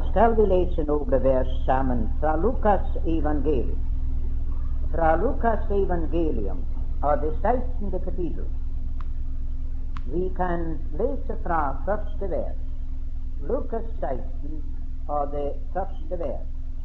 skal vi lese noen vers sammen fra Lukas evangelium. Fra Lukas evangelium av det 16. kapittel. Vi kan lese fra første vers. Lukas 16 av det første vers.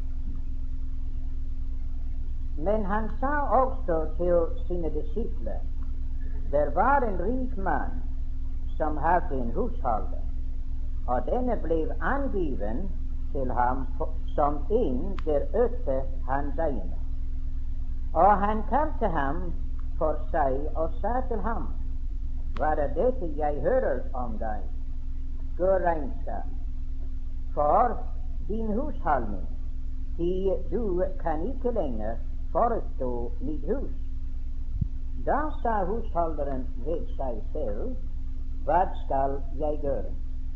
Men han sa også til sine disipler: der var en rik mann som hadde en husholder, og denne ble angiven til ham som en der økte hans eiendom. Og han kalte ham for seg og sa til ham: hva er dette jeg hører om deg? Gå regnskap for din husholdning, du kan ikke lenger forestå mitt hus. Da sa husholderen ved seg selv: hva skal jeg gjøre?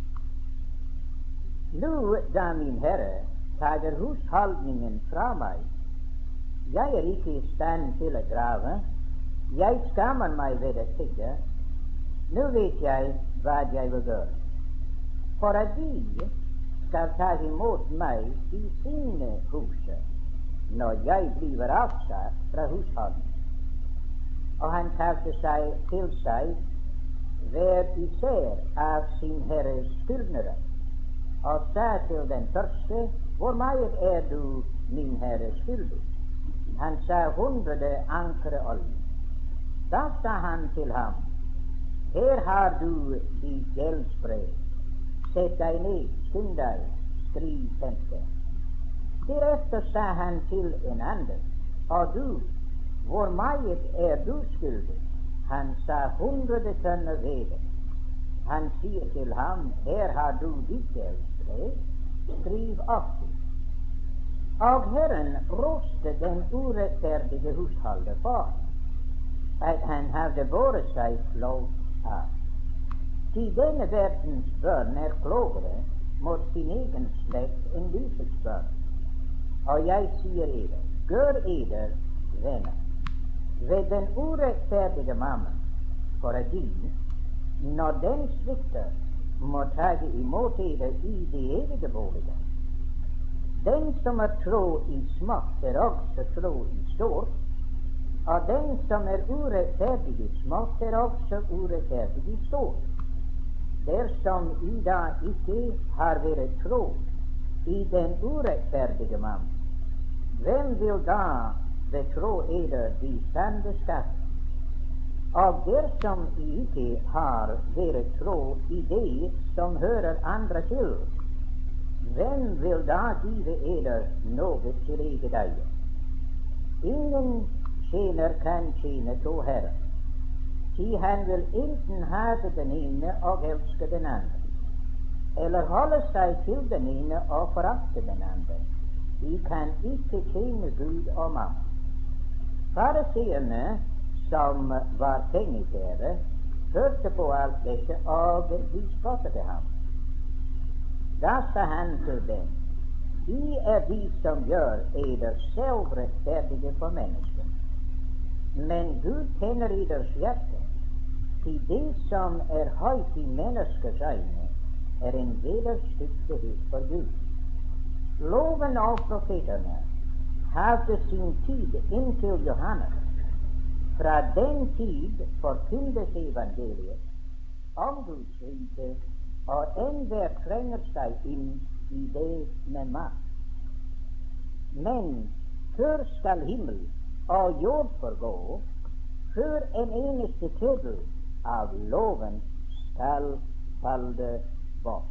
Nå da min herre tager husholdningen fra meg, jeg er ikke i stand til å grave, jeg skammer meg ved å tigge. Nå vet jeg hva jeg vil gjøre, for at de skal ta imot meg i sine huser når jeg blir avsatt fra husholdningen. Og han kalte seg til seg hver især av sin herres skyldnere, og sa til den første: hvor meget er du min herre skyldig? Han sa 100 ankre olje. Da sa han til ham: her har du ditt gjeldsbrev. Sett deg ned, skynd deg, skriv 50. Deretter sa han til en annen: og du, hvor meget er du skyldig? Han sa 100 tønner hvete. Han sier til ham: her har du ditt gjeldsbrev, skriv 80. Og Herren roste den urettferdige husholder for at han hadde båret seg flott av. Til denne verdens børn er klogere mot sin egen slekt enn lysets børn. Og jeg sier eder, gjør eder venner ved den urettferdige mammon, for at de, når den svikter, må tage imot eder i de evige boliger. Den som er tro i smått, er også tro i stort, og den som er urettferdig i smått, er også urettferdig i stort. Dersom I da ikke har vært tro i den urettferdige mann, hvem vil da betro eder de sanne skatter? Og dersom I ikke har vært tro i det som hører andre til, hvem vil da give eder noe til eget eie? Ingen tjener kan tjene to herrer, til han vil enten hate den ene og elske den andre, eller holde seg til den ene og forakte den andre. De kan ikke tjene Gud og mammon. Fariseerne, som var pengekjære, hørte på alt dette, og de spottet ham. Da sa han til dem: I er de som gjør eder selvrettferdige for mennesker, men Gud kjenner eders hjerte. Til det som er høyt i menneskers øyne, er en vederstyggelighet for Gud. Loven og profeterne hadde sin tid inntil Johannes. Fra den tid forkyntes evangeliet om Guds rike, og enhver trenger seg inn i det med makt. Men før skal himmel og jord forgå, før en eneste tøddel av loven skal falle bort.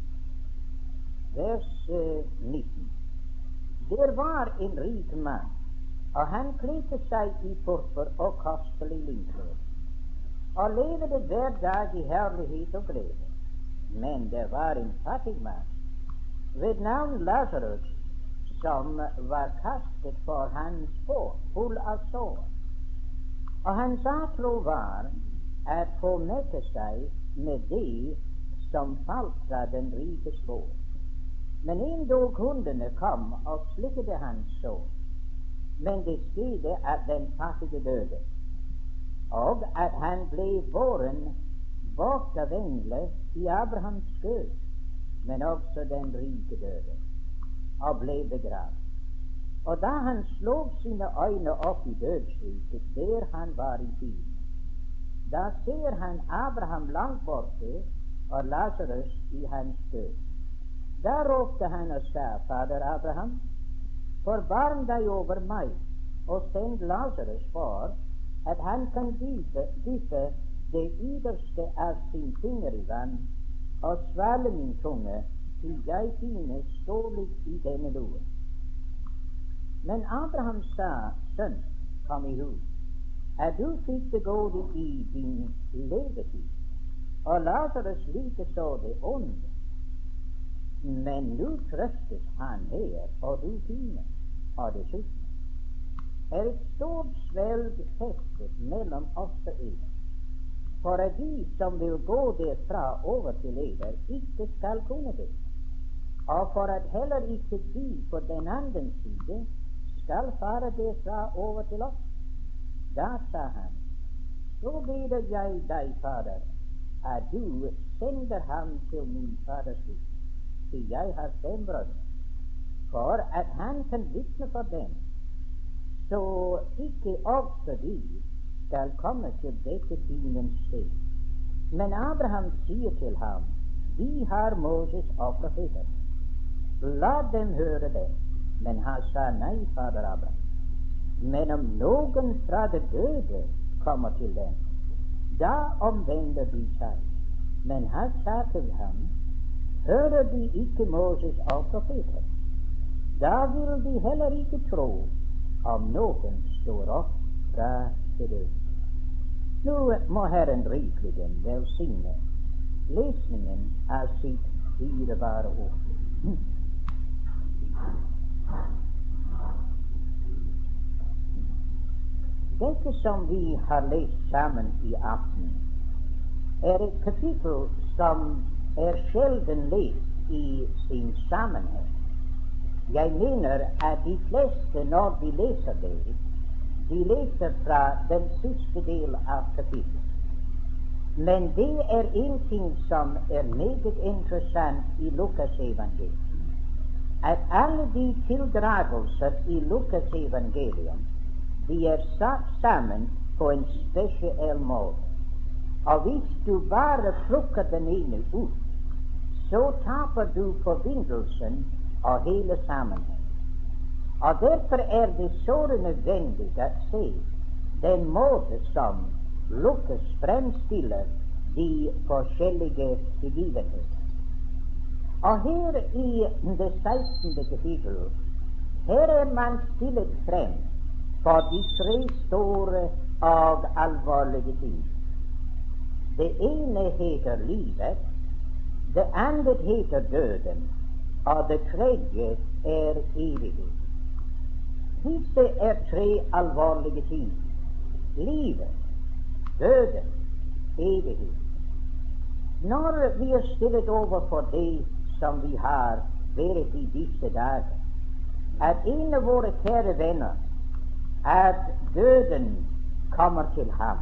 Vers 19. Der var en rik mann, og han kledde seg i purpur og kostelig linklær, og levde hver dag i herlighet og glede. Men det var en fattig mann ved navn Lazarus, som var kastet for hans bord, full av sår. Og hans atro var at få mette seg med det som falt fra den rikes bord. Men en dag hundene kom og slikket hans sår. Men det skjedde at den fattige døde, og at han ble båren bort av engler i Abrahams skød, men også den rike døde. og ble begravd. Og da han slo sine øyne opp i dødsriket, der han var i tid, da ser han Abraham langt borte og Lasarus i hans død. Da ropte han og sa, Fader Abraham, forbarm deg over meg, og send Lasarus for at han kan dyppe det ytterste av sin finger i vann og svale min tunge, til jeg finnes stålig i denne lue. Men Abraham sa, sønn, kom i hus, at du fikk begå det i din levetid, og Lasarus likeså det onde. Men nå trøstes han her, og du finner, og dessuten er et stort svelg festet mellom oss og eder, for at de som vil gå derfra over til eder, ikke skal kunne det, og for at heller ikke de på den andre side skal fare derfra over til oss. Da sa han, så beder jeg deg, Fader, at du sender ham til min faders hus, til jeg har 5 brødre, for at han kan vitne for dem, så ikke også de skal komme til dette dinens sted. Men Abraham sier til ham, de har Moses og profeter, la dem høre det. Men han sa, nei, Fader Abraham, men om noen fra de døde kommer til dem, da omvender de seg. Men han sa til ham, hører de ikke Moses og profeter, da vil de heller ikke tro om noen står opp fra de døde. Nå må Herren rikelig velsigne lesningen av sitt dyrebare ord. Dette som vi har lest sammen i aften, er et kapittel som er sjelden lest i sin sammenheng. Jeg mener at de fleste, når de leser det, de leser fra den siste del av kapittelet. Men det er en ting som er meget interessant i Lukas evangelium, at alle de tildragelser i Lukas evangelium, de er satt sammen på en spesiell måte. Og hvis du bare plukker den ene ut, så taper du forbindelsen av hele sammenhengen. Og derfor er det så nødvendig å se den måte som Lukas fremstiller de forskjellige begivenheter. Og her i det 16. kapittel, her er man stillet frem for de 3 store og alvorlige ting. Det ene heter livet, det andre heter døden, og det tredje er evighet. Disse er 3 alvorlige ting. Livet, døden, evighet. Når vi er stillet overfor det som vi har vært i disse dager, at en av våre kjære venner, at døden kommer til ham,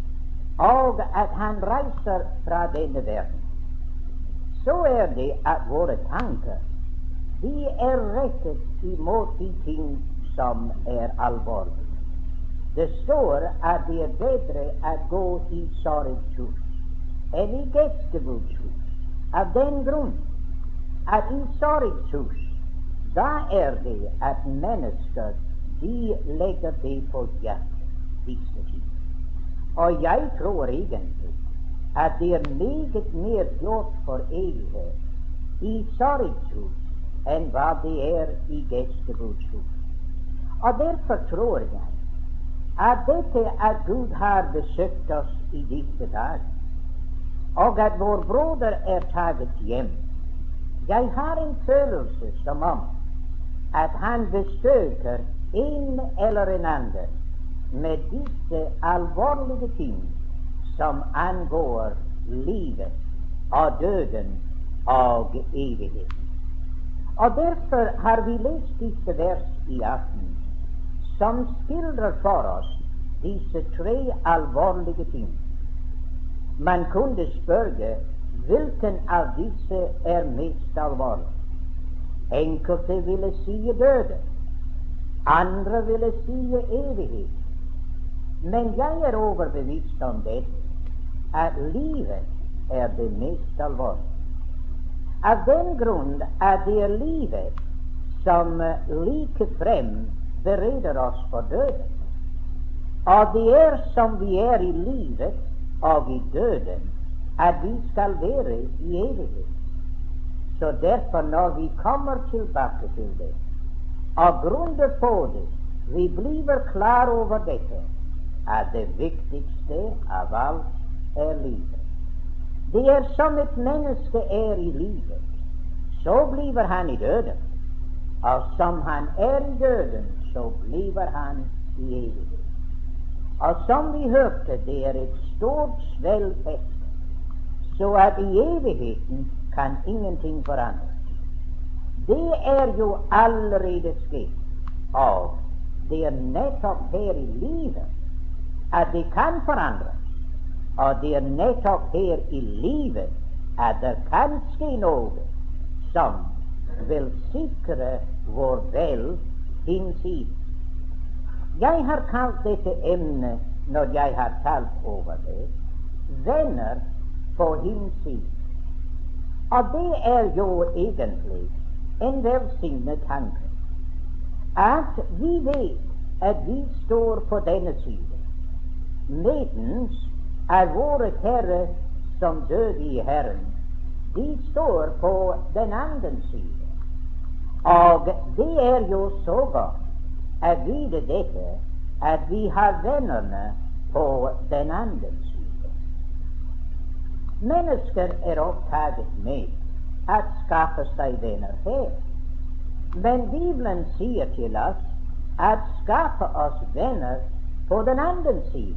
og at han reiser fra denne verden, så er det at våre tanker, de er rettet imot de ting som er alvorlige. Det står at det er bedre å gå i sorgshus enn i gjestebudshus. Av den grunn at i sorgshus, da er det at mennesker, de legger det på hjertet, disse ting. Og jeg tror egentlig at det er meget mer gjort for evighet i sorgshus enn hva det er i gjestebudshus. Og derfor tror jeg at dette at Gud har besøkt oss i disse dager, og at vår broder er taget hjem, jeg har en følelse som om at han besøker en eller en annen med disse alvorlige ting som angår livet og døden og evighet. Og derfor har vi lest disse vers i aften som skildrer for oss disse 3 alvorlige ting. Man kunne spørre hvilken av disse er mest alvorlig. Enkelte ville si døde, andre ville si evighet. Men jeg er overbevist om det, at livet er det mest alvorlige. Av den grunn at det er livet som likefrem bereder oss for døden. Og det er som vi er i livet og i døden, at vi skal være i evighet. Så derfor, når vi kommer tilbake til det, og grunner på det, vi blir klar over dette, at det viktigste av alt er livet. Det er som et menneske er i livet, så blir han i døden. Og som han er i døden, så blir han i evighet. Og som vi hørte, det er et stort svelgfeste, så at i evigheten kan ingenting forandres. Det er jo allerede skjedd, og det er nettopp her i livet at det kan forandres. Og det er nettopp her i livet at det kan skje noe som vil sikre vår vel hinsides. Jeg har kalt dette emnet, når jeg har talt over det, venner på hinsides. Og det er jo egentlig en velsignet tanke, at vi vet at vi står på denne side, medens at våre Herre som døde i Herren, de står på den andre side. Og det er jo så godt at vite dette, at vi har vennerne på den andre side. Mennesker er opptatt med at skaffe seg venner her. Men Bibelen sier til oss at skaffe oss venner på den andre side.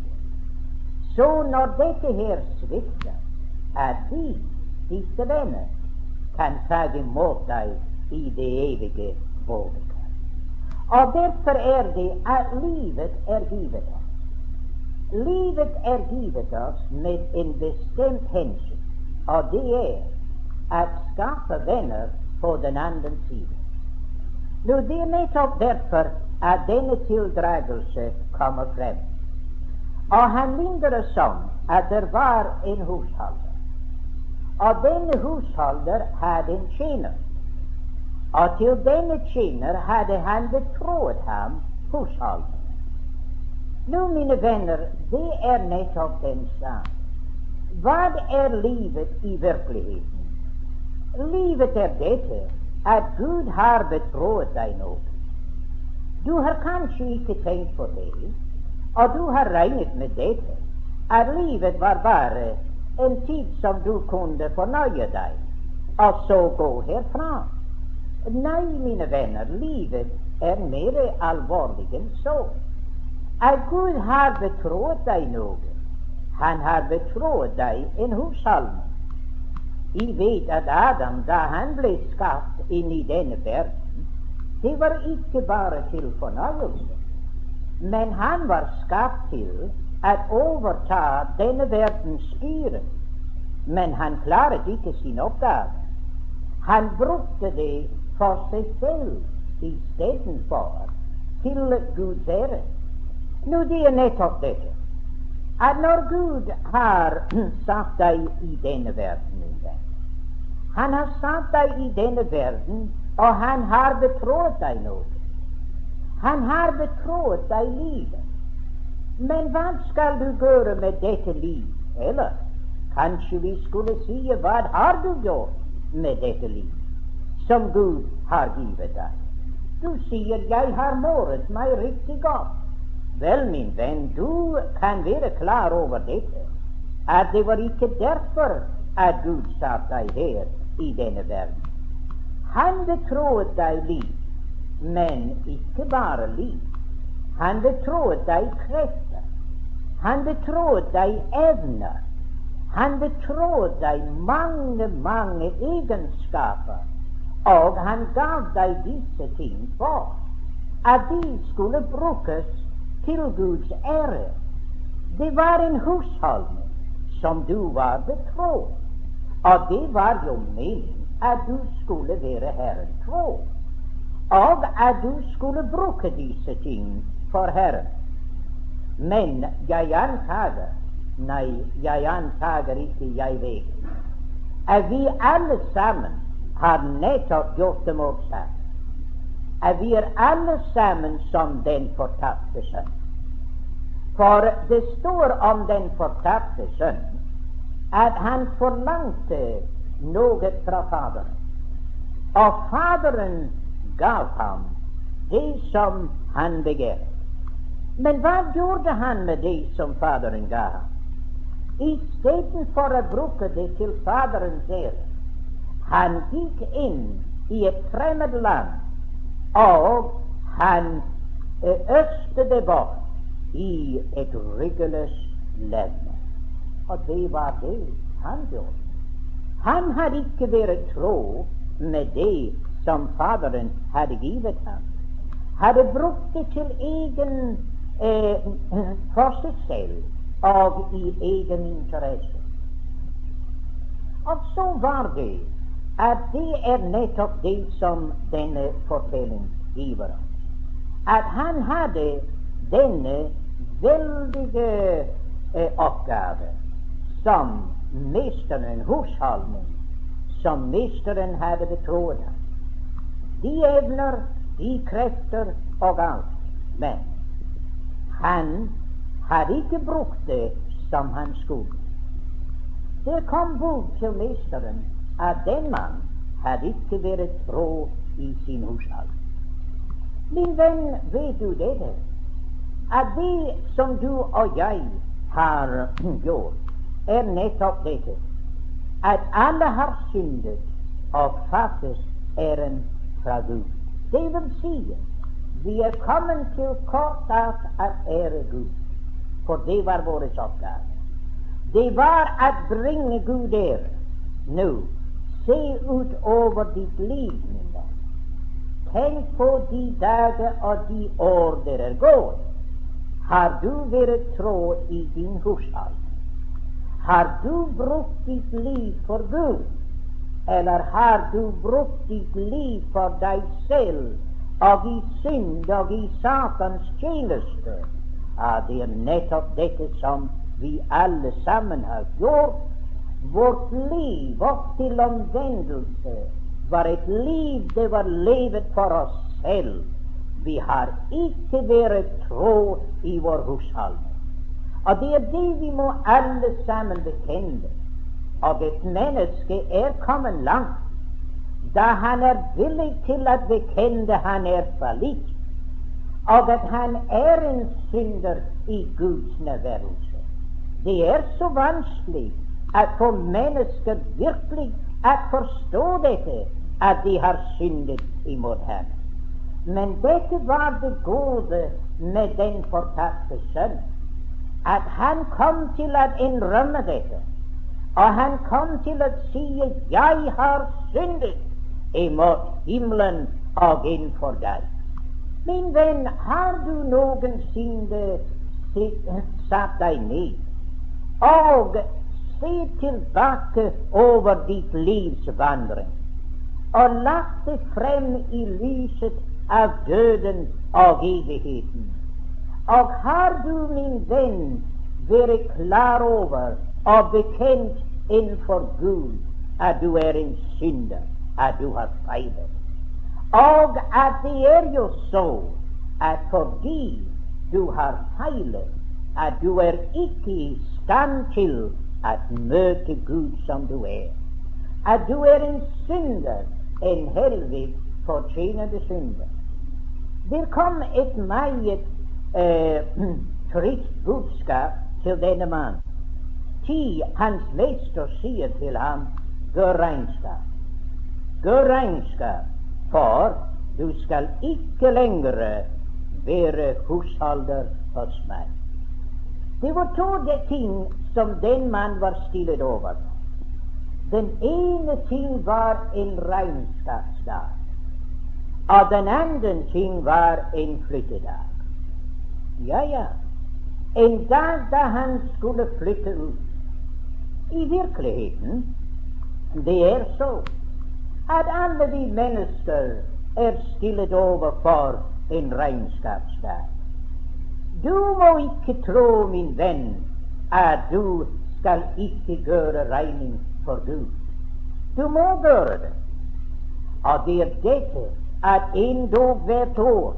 Så når dette her svikter, at disse venner kan ta imot deg i det evige vågenkar. Og derfor er det at livet er givet oss. Livet er givet oss med en bestemt hensyn, og det er at skaffe venner på den andre side. Nå, det er nettopp derfor at denne tildragelse kommer frem. Og han minner oss om at det var en husholder. Og denne husholder hadde en tjener. Og til denne tjener hadde han betroet ham husholdet. Nå, mine venner, det er nettopp den sak. Hva er livet i virkeligheten? Livet er dette, at Gud har betroet deg noe. Du har kanskje ikke tenkt på det, og du har regnet med dette, at livet var bare en tid som du kunne fornøye deg, og så gå herfra. Nei, mine venner, livet er mer alvorlig enn så. At Gud har betroet deg noe. Han har betroet deg en husholdning. I vet at Adam, da han ble skapt inn i denne verden, det var ikke bare til fornøyelse, men han var skapt til at overta denne verdens styre. Men han klaret ikke sin oppgave. Han brukte det for seg selv istedenfor til Guds ære. Nå, det er nettopp dette, at når Gud har satt deg i denne verden, min venn, han har satt deg i denne verden, og han har betroet deg noe. Han har betroet deg livet. Men hva skal du gjøre med dette liv? Eller kanskje vi skulle si, hva har du gjort med dette liv som Gud har givet deg? Du sier, jeg har måret meg riktig godt. Vel, min venn, du kan være klar over dette, at det var ikke derfor at Gud satt deg her i denne verden. Han betroet deg liv, men ikke bare liv. Han betroet deg krefter. Han betroet deg evner. Han betroet deg mange, mange egenskaper, og han gav deg disse ting for at de skulle brukes til Guds ære. Det var en husholdning som du var betroet, og det var jo meningen at du skulle være Herren tro, og at du skulle bruke disse ting for Herren. Men jeg antager ikke, jeg vet, at vi alle sammen har nettopp gjort det motsatt. At vi alle sammen som den fortapte sønn. For det står om den fortapte sønn at han forlangte noe fra Faderen, og Faderen gav ham det som han begjærte. Men hva gjorde han med det som Faderen gav ham? Istedenfor å bruke det til Faderens ære, han gikk inn i et fremmed land, og han øste det bort i et ryggeløst levne. Og det var det han gjorde. Han hadde ikke vært tro med det som Faderen hadde givet ham. Hadde brukt det til egen for seg selv og i egen interesse. Og så var det at det nettopp det som denne fortelling giver oss. At han hadde denne veldige oppgave som mesteren, husholdning, som mesteren hadde betroet ham. De evner, de krefter og alt. Men han hadde ikke brukt det som han skulle. Det kom bud til mesteren at den mann hadde ikke vært tro i sin husholdning. Min venn, vet du dette? At det som du og jeg har gjort, nettopp dette, at alle har syndet og fattes æren fra Gud. Det vil si, vi kommet til kort av at ære Gud, for det var vår oppgave. Det var å bringe Gud ære. Nå, se ut over ditt liv, min venn. Tenk på de dager og de år dere går. Har du vært tro i din husholdning? Har du brukt ditt liv for Gud, eller har du brukt ditt liv for deg selv og i synd og i Satans tjeneste? Det nettopp dette som vi alle sammen har gjort. Vårt liv opp til omvendelse var et liv det var levet for oss selv. Vi har ikke vært tro i vår husholdning. Og det det vi må alle sammen bekjenne. Og et menneske kommet langt da han villig til å bekjenne han fallitt, og at han en synder i Guds nærværelse. Det så vanskelig at for mennesker virkelig å forstå dette, at de har syndet imot ham. Men dette var det gode med den fortapte sønn, at han kom til å innrømme dette, og han kom til å si: jeg har syndet imot himmelen og innenfor deg. Min venn, har du noensinne satt deg ned og se tilbake over ditt livs vandring og lagt det frem i lyset av døden og evigheten? Og har du, min venn, vært klar over og bekjent innenfor Gud at du en synder, at du har feilet? Og at det jo så at fordi du har feilet, at du ikke i stand til å møte Gud som du at du en synder, en helvig fortjenende synder. Det kom et meget trist budskap til denne mann. Hans mester sier til ham: gjør regnskap. Gjør regnskap, for du skal ikke lenger være husholder hos meg. Det var to ting som den mann var stillet over. Den ene ting var en regnskapsdag, og den andre ting var en flyttedag. Ja, en dag da han skulle flytte ut. I virkeligheten, det så at alle vi mennesker er stillet overfor en regnskapsdag. Du må ikke tro, min venn, at du skal ikke gjøre regning for Gud. Du må gjøre det. Og det er dette at endog hvert år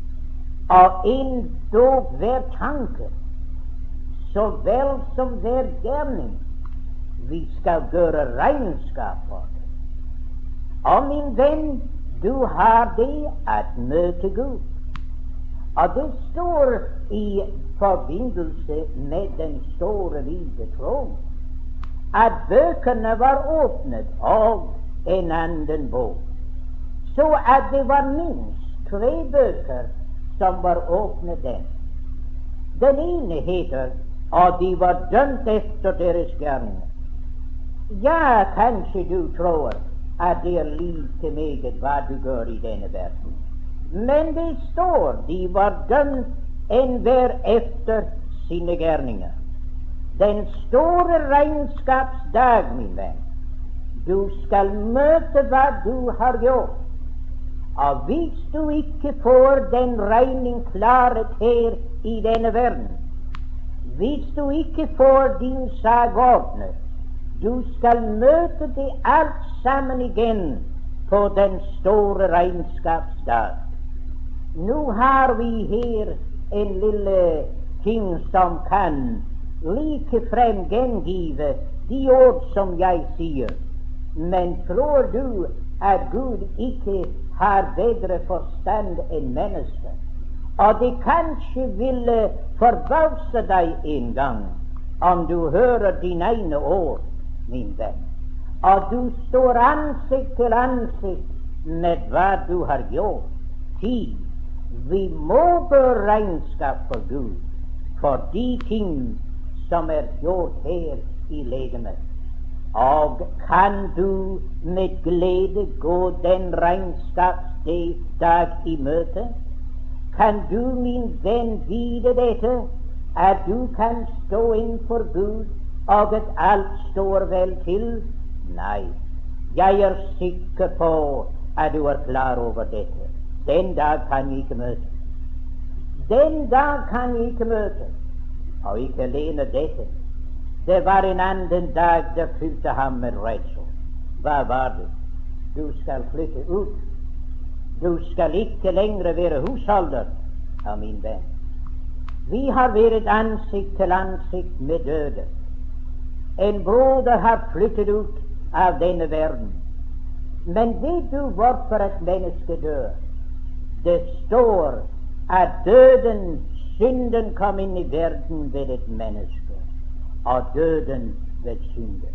og endog hver tanke, så vel som hver gjerning, vi skal gjøre regnskap for det. Og min venn, du har det at møte Gud. Og det står i forbindelse med den store hvite tron at bøkene var åpnet og en annen bok, så at det var minst 3 bøker som var åpnet den. Den ene heter, og de var dømt efter deres gjerninger. Ja, kanskje du tror at det er like meget hva du gjør i denne verden. Men det står, de var dømt enhver efter sine gjerninger. Den store regnskapsdag, min venn, du skal møte hva du har gjort. Og hvis du ikke får den regning klaret her i denne verden, hvis du ikke får din sak ordnet, du skal møte det alt sammen igjen på den store regnskapsdag. Nå har vi her en lille ting som kan like frem gjengive de ord som jeg sier. Men tror du at Gud ikke har bedre forstand enn mennesker? Og det kanskje ville forbause deg en gang om du hører dine egne ord, min venn, og du står ansikt til ansikt med hva du har gjort. Vi må gjøre regnskap for Gud for de ting som er gjort her i legemet. Og kan du med glede gå den regnskapsdag i møte? Kan du, min venn, vite dette, at du kan stå innenfor Gud, og at alt står vel til? Nei, jeg er sikker på at du er klar over dette. Den dag kan jeg ikke møte. Den dag kan jeg ikke møte. Og ikke alene dette. Det var en annen dag det fylte ham med redsel. Hva var det? Du skal flytte ut. Du skal ikke lenger være husholder, min venn. Vi har vært ansikt til ansikt med døde. En broder har flyttet ut av denne verden. Men vet du hvorfor et menneske dør? Det står at døden, synden kom inn i verden ved et menneske, og døden ved synden.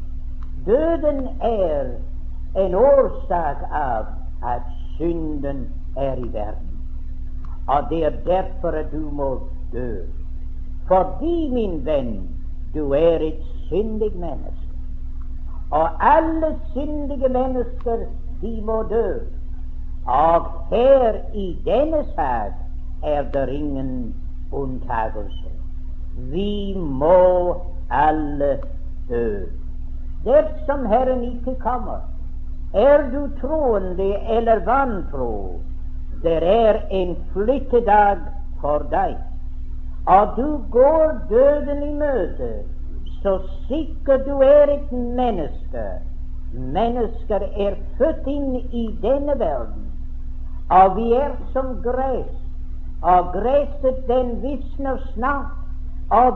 Døden er en årsak av at synden er i verden. Og det er derfor at du må dø. Fordi, min venn, du er et syndig menneske. Og alle syndige mennesker, de må dø. Og her i denne sak er det ingen unntagelse. Vi må alle dø. Dersom Herren ikke kommer, er du troende eller vantro, det er en flyttedag for deg. Og du går døden i møte, så sikkert du er et menneske. Mennesker er født inn i denne verden, og vi er som gress, og gresset den visner snart, og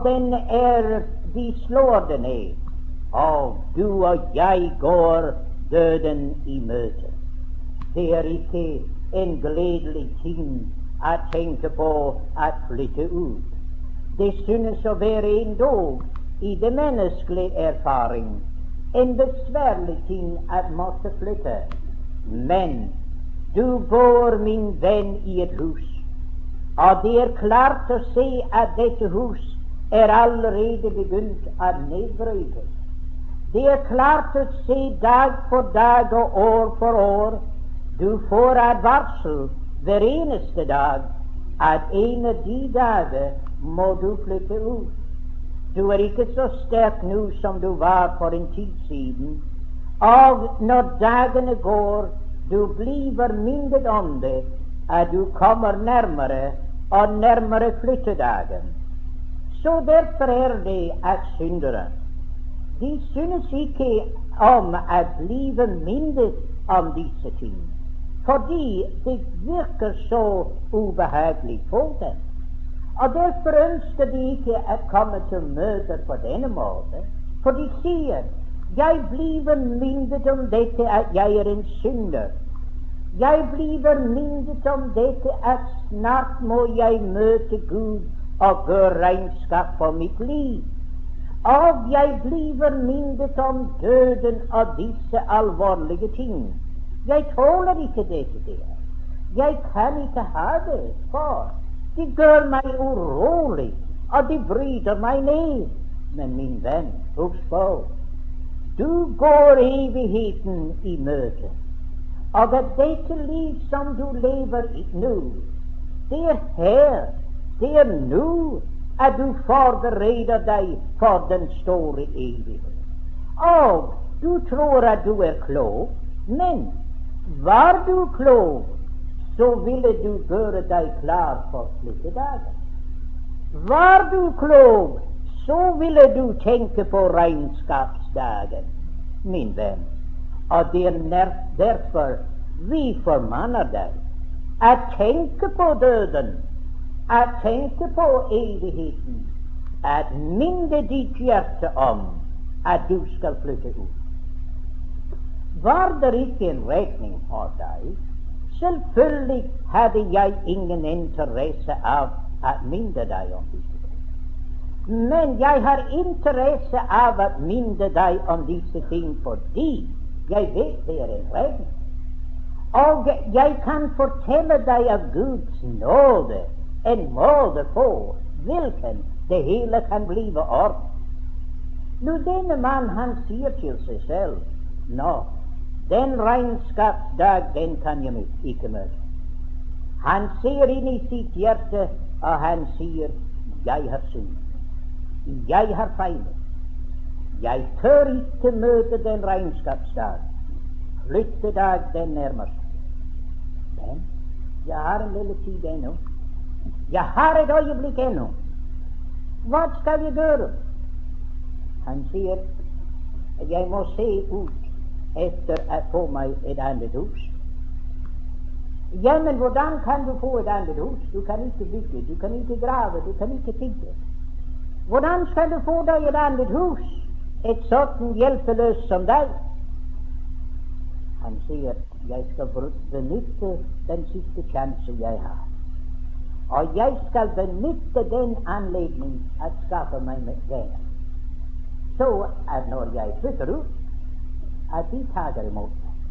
de slår det ned, og du og jeg går døden i møte. Det er ikke en gledelig ting å tenke på å flytte ut. Det synes å være endog i det menneskelige erfaring en besværlig ting å måtte flytte. Men du går, min venn, i et hus, og det er klart å se at dette hus er allerede begynt å nedbrytes. Det er klart å se dag for dag og år for år. Du får advarsel hver eneste dag at en av de dager må du flytte ut. Du er ikke så sterk nå som du var for en tid siden, Og når dagene går, du bliver minnet om det, at du kommer nærmere og nærmere flyttedagen. Så derfor det at syndere, de synes ikke om at blive minnet om disse ting, fordi det virker så ubehageligt på dem. Og derfor ønsker de ikke at komme til møter på denne måde, for de siger, jeg bliver minnet om dette at jeg er en synder. Jeg bliver minnet om dette at snart må jeg møte Gud og gøre regnskab for mit liv. Og jeg bliver minnet om døden og disse alvorlige ting. Jeg tåler ikke dette der. Jeg kan ikke have det, for det gør mig urolig, og det bryder mig ned. Men min ven, husk på, du går evigheden i møte. Og at dette liv, som du lever i nu, det er her, det er nu, at du forbereder dig for den store evighed. Og du tror at du er klog, men var du klog, så ville du gøre dig klar for flyttedagen. Var du klog, så ville du tænke på regnskabsdagen, min ven. Og det er derfor vi formaner dig at tænke på døden, at tænke på evigheden, at minde dit hjerte om, at du skal flytte ud. Var der ikke en regning for dig, selvfølgelig havde jeg ingen interesse af at minde dig om disse ting. Men jeg har interesse af at minde dig om disse ting, fordi jeg ved, det er en regning. Og jeg kan fortælle dig af Guds nåde, en måde på hvilken det hele kan blive ordnet. Nu denne mand, han siger til sig selv, nå, den regnskabsdag, den kan jeg ikke møde. Han ser ind i sit hjerte, og han siger, jeg har syndet. Jeg har fejlet. Jeg tør ikke møte den regnskabsdag. Flyttedag, den nærmer sig. Men jeg har en lille tid endnu. Jeg har et øjeblik endnu. Hvad skal jeg gøre? Han siger, at jeg må se ud efter at få mig et andet hus. Jamen, hvordan kan du få et andet hus? Du kan ikke bygge, du kan ikke grave, du kan ikke tigge. Hvordan skal du få dig et andet hus? Et sådan hjælpeløs som dig? Han siger, jeg skal benytte den sidste chance, jeg har. Og jeg skal benytte den anledning at skaffe mig med venner. Så at når jeg flytter ud, at de tager imod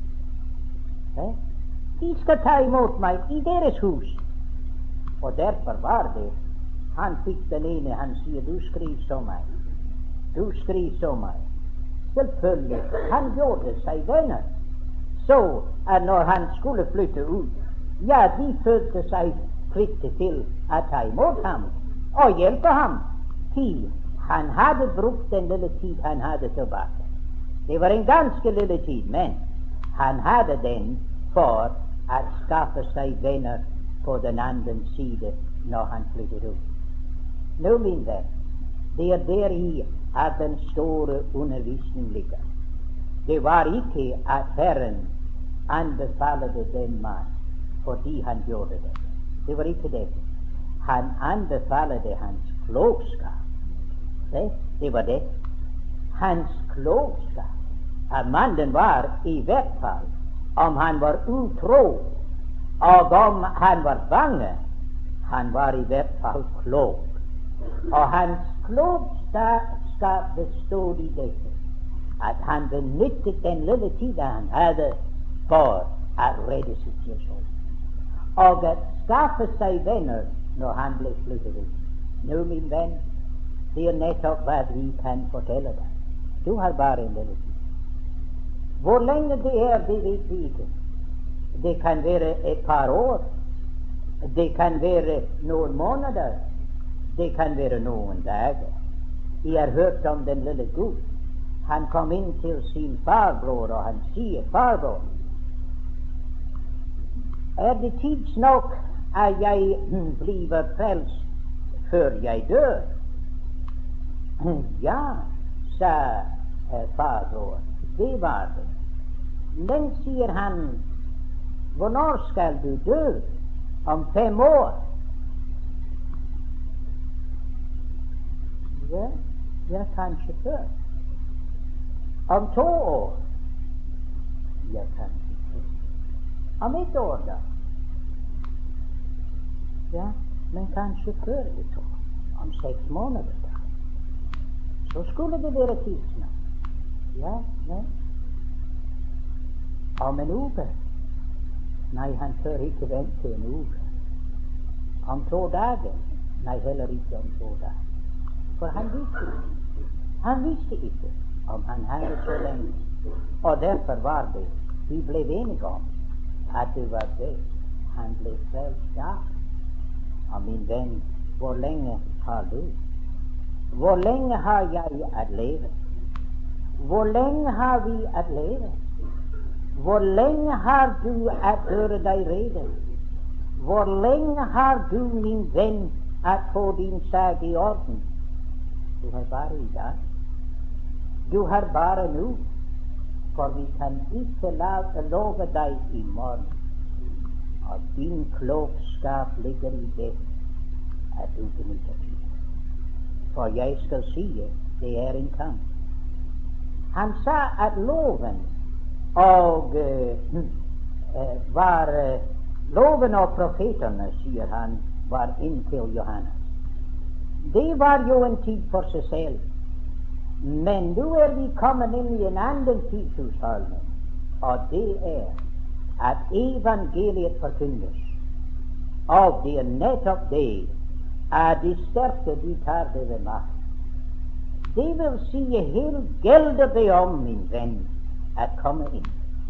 mig. De skal tage imod mig i deres hus. Og derfor var det, han fik den ene, han siger, du skriver så mig. Du skriver så mig. Selvfølgelig, han gjorde sig venner. Så at når han skulle flytte ud, ja, de følte sig pligtige til at tage imod ham og hjælpe ham til han havde brugt den lille tid han havde tilbage. Det var en ganske lille tid, men han havde den for at skaffe sig venner på den anden side, når han flyttede ud. Nu, min ven, det er deri at den store undervisning ligger. Det var ikke at Herren anbefalede den mand, fordi han gjorde det. Det var ikke det. Han anbefalede hans klogskab. Det var det. Hans klogskab. At manden var i hvert fald, om han var utro, og om han var bange, han var i hvert fald klog. Og hans klogskab bestod i dette, at han benyttede den lille tid han havde for at redde situationen. Og at skaffe sig venner, når han blev flyttet ud. Nu, min ven, det er netop hvad vi kan fortælle dig. Du har bare en lille tid. Hvor længe det er, det ved vi ikke. Det kan være et par år. Det kan være nogle måneder. Det kan være nogle dage. I har hørt om den lille Gud. Han kom inn til sin farbror, og han sier, farbror, er det tids nok at jeg bliver frelst før jeg dør? Ja, sa farbror, det var det. Men, sier han, hvornår skal du dø? Om 5 år? Ja, kanskje før. Om 2 år? Ja, kanskje før. Om 1 år, da? Ja, men kanskje før 1 år. Om 6 måneder, da? Så skulle det være tidsnok. Ja, men om en uke? Nei, han tør ikke vente en uke. Om 2 dager? Nei, heller ikke om 2 dager. For han visste ikke om han hadde så lenge. Og derfor var det vi ble enige om at det var best han ble frelst da. Og min venn, hvor lenge har du? Hvor lenge har jeg at leve? Hvor lenge har vi at leve? Hvor lenge har du at gjøre deg rede? Hvor lenge har du, min venn, at få din sak i orden? Du har bare i dag. Du har bare nå. For vi kan ikke love deg i morgen. Og din klokskap ligger i det at du benytter tiden. For jeg skal si det er en kamp. Han sa at loven og loven og profetene, sier han, var inntil Johannes. Det var jo en tid for seg selv. Men nå er vi kommet inn i en annen tidshusholdning, og det er at evangeliet forkynnes. Og det er nettopp det at de sterke de tar det ved makt. Det vil si, her gjelder det om, min venn, at komme inn.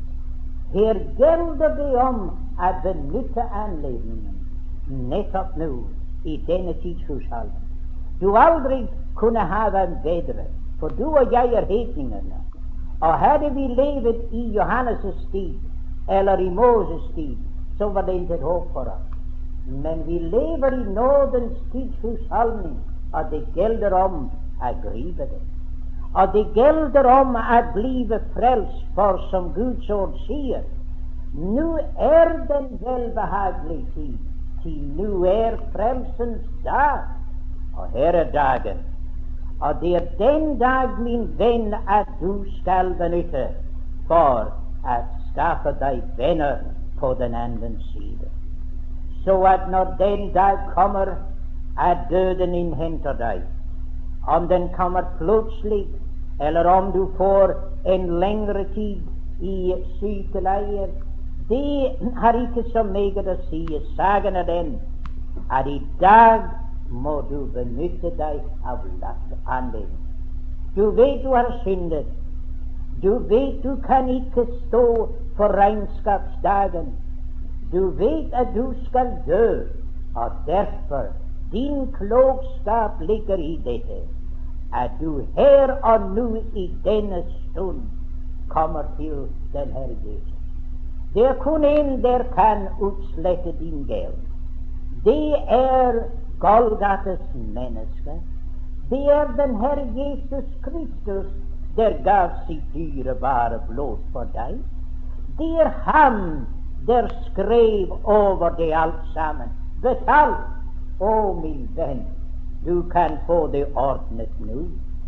Her gjelder det om at benytte anledningen nettopp nå i denne tidshusholdning. Du aldri kunne ha vært bedre, for du og jeg er hedningene. Og hadde vi levet i Johannes' tid eller i Moses' tid, så var det intet håp for oss. Men vi lever i nådens tidshusholdning, og det gjelder om å gripe det. Og det gjelder om å blive frelst, for som Guds ord sier, nå er den velbehagelig tid, til nå er frelsens dag, og her er dagen. Og det er den dag, min venn, at du skal benytte for å skaffe deg venner på den andre side. Så at når den dag kommer, at døden innhenter deg, om den kommer plutselig, eller om du får en lengre tid i sykeleie, det har ikke så meget å si. Saken er den at i dag må du benytte deg av anledningen. Du vet du har syndet. Du vet du kan ikke stå for regnskapsdagen. Du vet at du skal dø, og derfor din klokskap ligger i dette, at du her og nå i denne stund kommer til den Herre Jesus. Det er kun en der kan utslette din gjeld. Det er Golgates menneske. Det er den Herre Jesus Kristus der gav sitt dyrebare blod for deg. Det er ham der skrev over det alt sammen. Betalt. Å, min venn, du kan få det ordnet nå.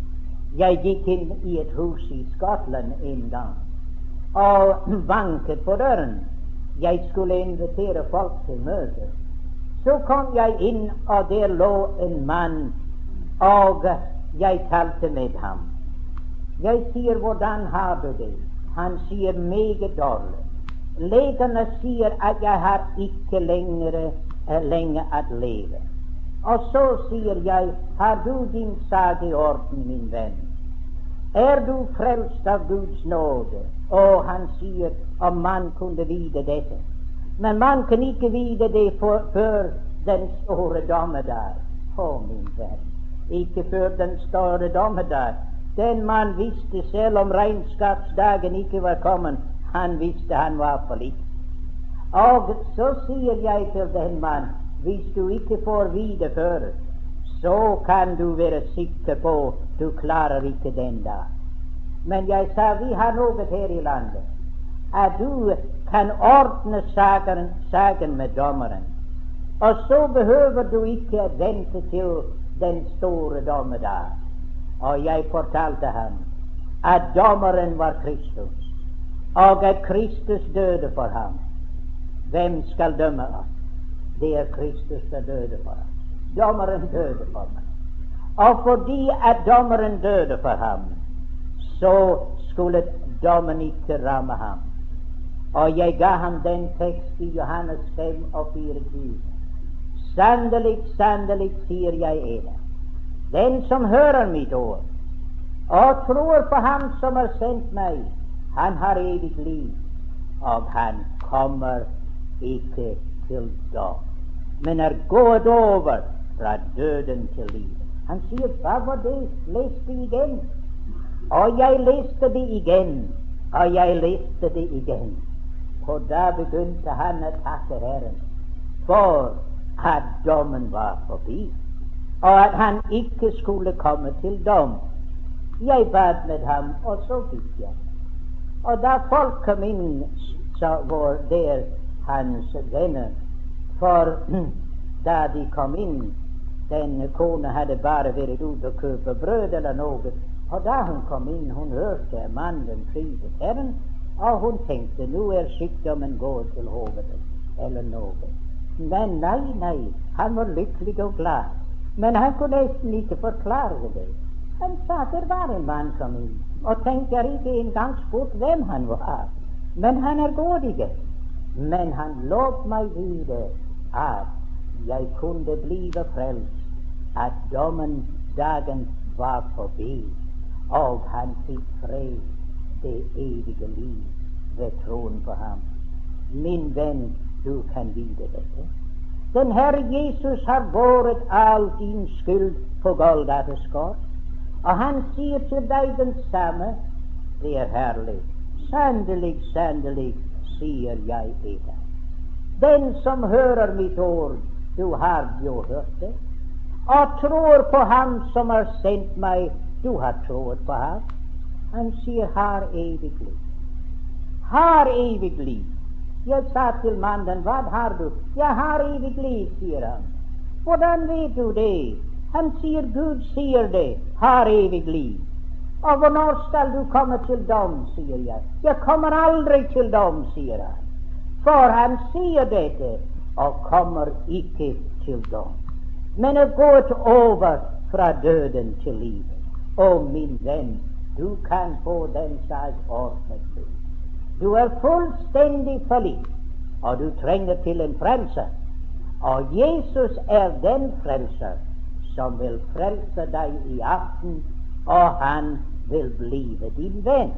Jeg gikk inn i et hus i Skottland en gang og banket på døren. Jeg skulle invitere folk til møte. Så kom jeg inn, og der lå en mann, og jeg talte med ham. Jeg sier, hvordan har du det? Han sier, meget dårlig. Legene sier at jeg har ikke lenge at leve. Og så sier jeg, har du din sak i orden, min venn? Er du frelst av Guds nåde? Og han sier, om man kunne vite dette. Men man kan ikke vite det før den store dommedag. Å, min venn, ikke før den store dommedag. Den mann visste, selv om regnskapsdagen ikke var kommet, han visste han var for litt. Og så sier jeg til den mann, hvis du ikke får videreføre, så kan du være sikker på du klarer ikke den dag. Men jeg sa, vi har noe her i landet, at du kan ordne saken med dommeren, og så behøver du ikke vente til den store dommedag. Og jeg fortalte ham at dommeren var Kristus, og at Kristus døde for ham. Hvem skal dømme oss? Det er Kristus som døde for ham. Dommeren døde for ham. Og fordi at dommeren døde for ham, så skulle dommen ikke ramme ham. Og jeg ga ham den tekst i Johannes 5 og 24. Sannelig, sannelig, sier jeg eder, den som hører mitt ord og tror på ham som har sendt meg, han har evig liv, og han kommer ikke til dom, men er gått over fra døden til livet. Han sier, hva var det? Leste igjen. Og jeg leste det igjen, og jeg leste det igjen. Og da begynte han å takke Herren for at dommen var forbi, og at han ikke skulle komme til dom. Jeg bad med ham, og så gikk jeg. Og da folk kom inn, så var der hans venner, for da de kom inn, den kone hadde bare vært ute og kjøpe brød eller noe, og da hun kom inn, hun hørte mannen priset Herren, og hun tenkte, nå er sykdommen gått til hovedet, eller noe. Men nei, han var lykkelig og glad. Men han kunne nesten ikke forklare det. Han sa det var en mann kom inn, og tenkte ikke engang spurt hvem han var. Men han er gått igjen. Men han lov meg vite at jeg kunne blive frelst, at dommen dagen var forbi, og han fikk fred, det evige liv, ved troen på ham. Min venn, du kan vite dette. Den Herre Jesus har båret all din skyld på Golgates kors, og han sier til deg den samme. Det er herlig. Sannelig, sannelig, sier jeg eder. Den som hører mitt ord, du har jo hørt det, og tror på ham som har sendt meg, du har troet på ham. Han sier, har evig liv. Har evig liv. Jeg sa til mannen, hva har du? Jeg har evig liv, sier han. Hvordan vet du det? Han sier, Gud sier det, har evig liv. Og når skal du komme til dom, sier jeg. Jeg kommer aldri til dom, sier han. For han sier dette, og kommer ikke til dom, men er gått over fra døden til livet. Å, min venn, du kan få den sak ordnet liv. Du er fullstendig forlitt, og du trenger til en frelser. Og Jesus er den frelser som vil frelse deg i aften, og han vil blive din venn.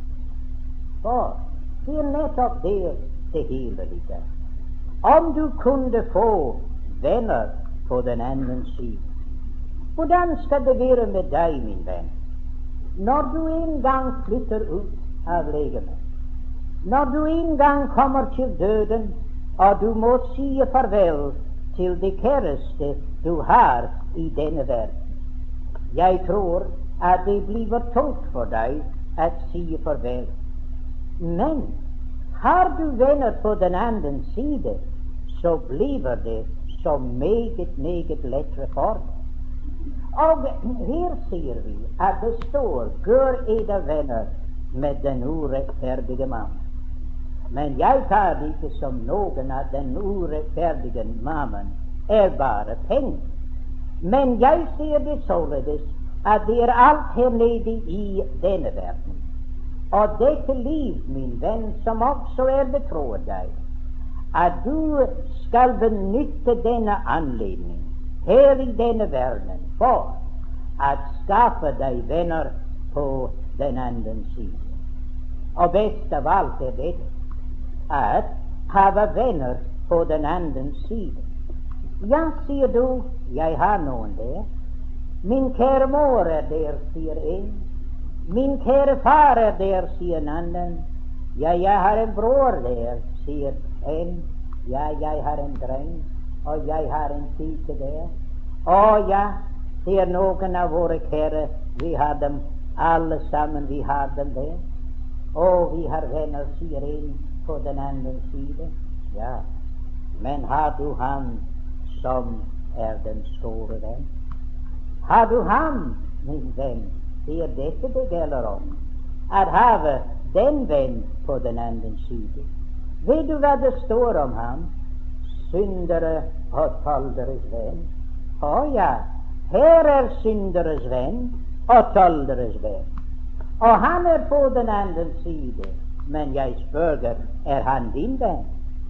For det er nettopp det hele ligger. Om du kunne få venner på den andre siden, hvordan skal det være med deg, min venn, når du en gang flytter ut av legemet? Når du en gang kommer til døden, og du må si farvel til det kjæreste du har i denne verden. Jeg tror at det blir tungt for deg å si farvel. Men har du venner på den andre side, så blir det så meget, meget lettere for deg. Og her sier vi at det står, gjør eder venner med den urettferdige mann. Men jeg tar det ikke som noen av den urettferdige mannen er bare penger. Men jeg sier det således at det er alt her nede i denne verden. Og dette liv, min venn, som også er betroet deg, at du skal benytte denne anledning her i denne verden for å skaffe deg venner på den andre siden. Og best av alt er det at ha venner på den andre siden. Ja, sier du, jeg har noen der. Min kjære mor er der, sier en. Min kjære far er der, sier en annen. Ja, jeg har en bror der, sier en. Ja, jeg har en dreng, og jeg har en pike der. Å ja, sier noen av våre kjære, vi har dem alle sammen, vi har dem der. Og vi har venner, sier en på den andre side. Ja, men har du ham som er den store venn? Har du ham, min venn? Det er dette det gjelder om. At have den venn på den andre side. Vet du hva det står om ham? Syndere og tolderes venn. Å ja, her er synderes venn og tolderes venn. Og han er på den andre side. Men jeg spør, er han din venn?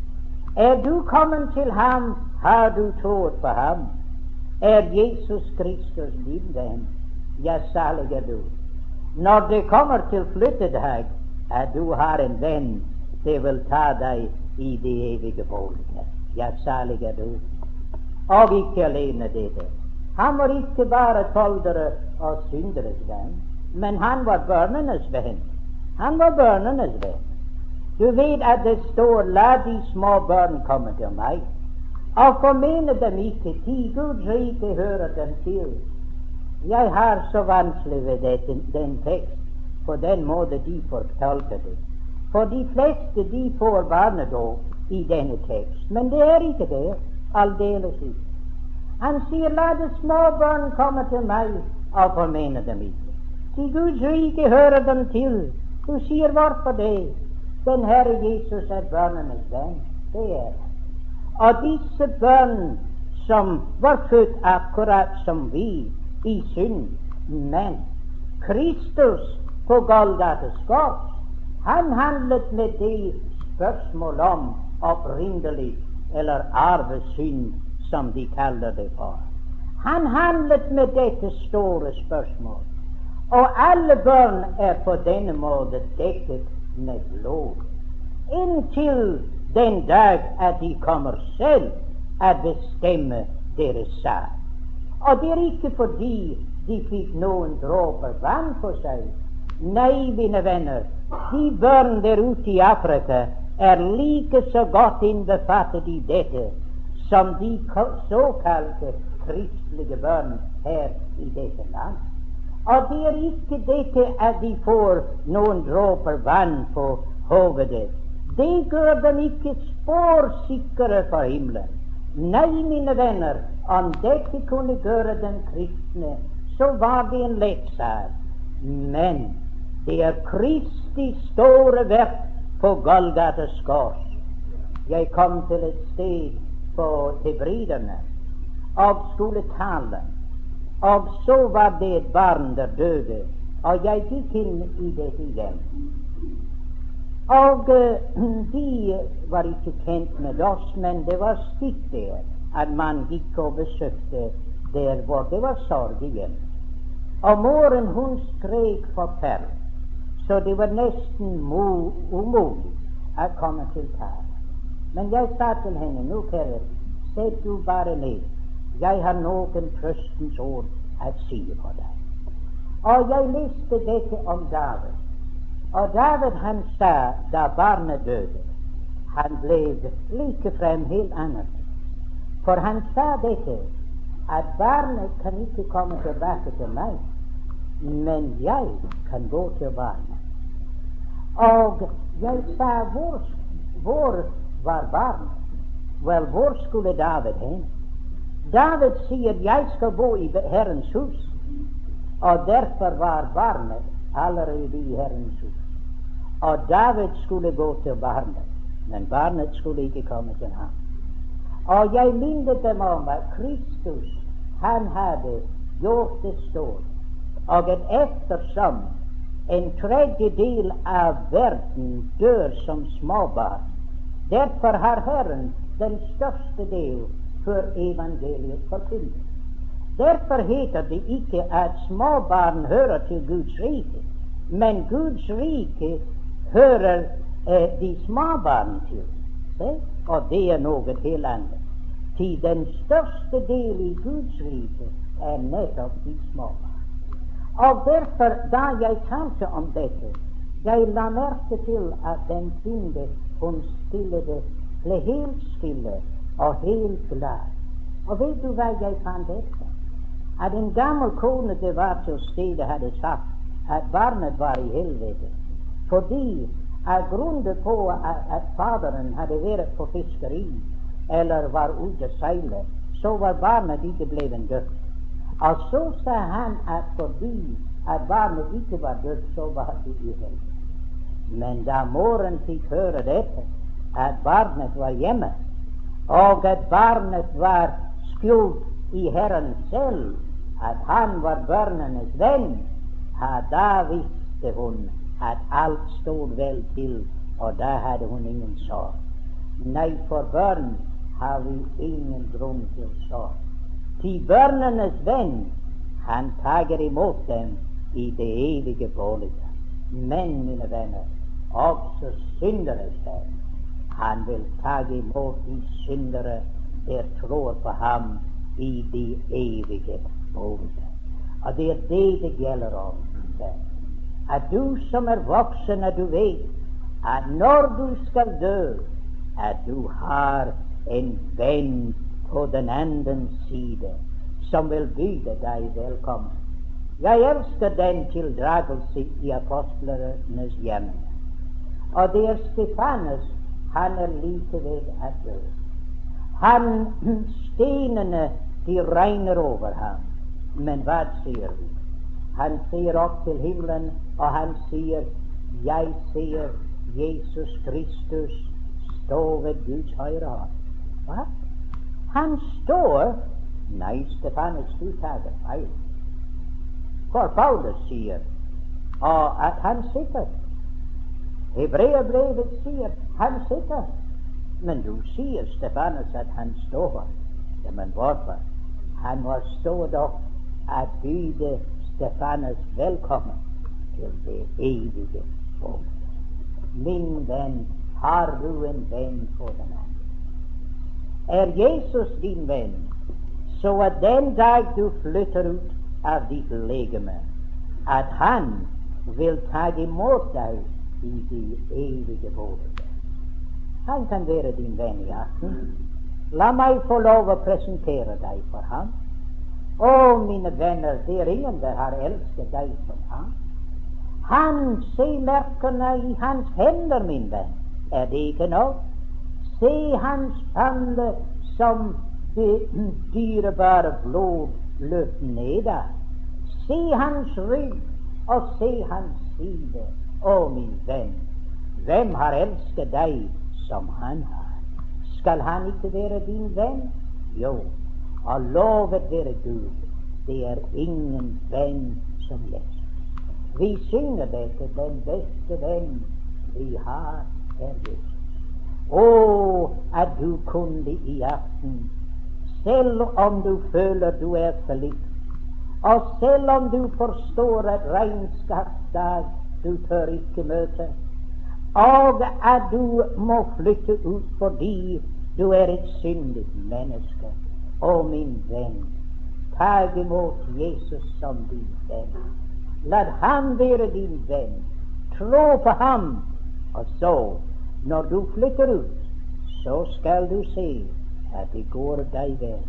Er du kommet til ham? Har du trodd på ham? Er Jesus Kristus din venn? Ja, salig er du. Når det kommer til flyttedag, at du har en venn, det vil ta deg i det evige boligene. Ja, salig er du. Og ikke alene dette. Han var ikke bare toldere og synderes venn, men han var børnenes venn. Han var børnenes venn. Du vet at det står, la de små børn komme til meg, og formene dem ikke, til Guds rike hører dem til. Jeg har så vanskelig ved den tekst, på den måte de fortolker det. For de fleste, de får barnedåp i denne tekst, men det er ikke det, aldeles ikke. Han sier, la de små barn komme til meg, og formene dem ikke. Til Guds rike hører dem til. Du sier, hvorfor det? Den Herre Jesus er børnenes venn. Det er han. Og disse børn som var født akkurat som vi, i synd, men Kristus på Golgates kors, han handlet med det spørsmål om opprinnelig eller arvesynd, som de kaller det for. Han handlet med dette store spørsmål, og alle børn er på denne måte dekket med blod, inntil den dag at de kommer selv at bestemme deres sak. Og det er ikke fordi de fikk noen dråper vann på seg. Nei, mine venner, de børn der ute i Afrika er like så godt innbefattet i dette som de såkalte kristelige børn her i dette land. Og det er ikke dette at de får noen dråper vann på hovedet. Det gjør dem ikke spor sikre for himmelen. Nei, mine venner, om dette kunne gjøre den kristne, så var det en lett sak. Men det er Kristi store verk på Golgates kors. Jeg kom til et sted på Hebriderne og skulle tale, og så var det et barn der døde, og jeg gikk inn i dette hjem. Og de var ikke kjent med oss, men det var stilt der at man gikk og besøkte der hvor det var sorg igjen. Og moren, hun skrek forferdelig, så det var nesten umulig å komme til tale. Men jeg sa til henne, nå kjære, sett du bare ned. Jeg har noen trøstens ord å si for deg. Og jeg leste dette om David. Og David, han sa, da barnet døde, han ble likefrem helt annet. For han sa dette, at barnet kan ikke komme tilbake til meg, men jeg kan gå til barnet. Og jeg sa, hvor var barnet? Vel, hvor skulle David hen? David sier, jeg skal bo i Herrens hus, og derfor var barnet allerede i Herrens hus. Og David skulle gå til barnet, men barnet skulle ikke komme til ham. Og jeg minnet dem om at Kristus, han hadde gjort det stort, og at eftersom en tredjedel av verden dør som småbarn, derfor har Herren den største del før evangeliet forkynnes. Derfor heter det ikke at småbarn hører til Guds rike, men Guds rike hører de småbarn til. Se? Og det er noe helt annet. Til den største del i Guds rike er nettopp de småbarn. Og derfor, da jeg talte om dette, jeg la merke til at den kvinne, hun ble helt stille og helt glad. Og vet du hva jeg fant etter? At en gammel kone det var til stede, hadde sagt at barnet var i helvete, fordi av grunn på at faderen hadde vært på fiskeri eller var ute å seile, så var barnet ikke blevet dødt. Og så sa han at fordi at barnet ikke var dødt, så var det i helvete. Men da moren fikk høre dette, at barnet var hjemme, og at barnet var skjult i Herren selv, at han var børnenes venn, da visste hun at alt stod vel til, og da hadde hun ingen sorg. Nei, for børn har vi ingen grunn til sorg. Til børnenes venn, han tager imot dem i det evige bålet. Men, mine venner, også synderes venn, han vil tage imot de syndere der tror på ham i det evige bålet. Og det det gjelder om. At du som voksen, at du vet at når du skal dø, at du har en venn på den andre side som vil byde deg velkommen. Jeg elsker den tildragelse i apostlenes gjerning. Og det Stefanus, han like ved at dø. Stenene de regner over ham. Men hva sier vi? Han sier opp til himmelen, og han sier, jeg ser Jesus Kristus stå ved Guds høyre hånd. Hva? Han står? Nei, Stefanus, du tager feil. For Paulus sier at han sitter. Hebreerbrevet sier han sitter. Men du sier, Stefanus, at han står. Ja, men hvorfor? Han må stå dog at byde Stefanus velkommen til det evige bål. Min venn, har du en venn på den andre? Er Jesus din venn, så at den dag du flytter ut av ditt legeme, at han vil ta imot deg i det evige bålet? Han kan være din venn i aften. La meg få lov å presentere deg for ham. Å, mine venner, det er ingen der har elsket deg som ham. Han, se merkene i hans hender, min venn. Er det ikke nok? Se hans pande som det dyrebare blod løp ned av. Se hans rygg, og se hans side. Å, min venn, hvem har elsket deg som han har? Skal han ikke være din venn? Jo, og lovet være Gud, det er ingen venn som Jesus. Vi synger dette, den beste venn vi har er Jesus. Å, at du kunne i aften, selv om du føler du er forlikt, og selv om du forstår at regnskapsdag du tør ikke møte, og at du må flytte ut fordi du er et syndig menneske. Å, min venn, ta imot Jesus som din venn. La ham være din venn. Tro på ham, og så, når du flytter ut, så skal du se at det går deg vel.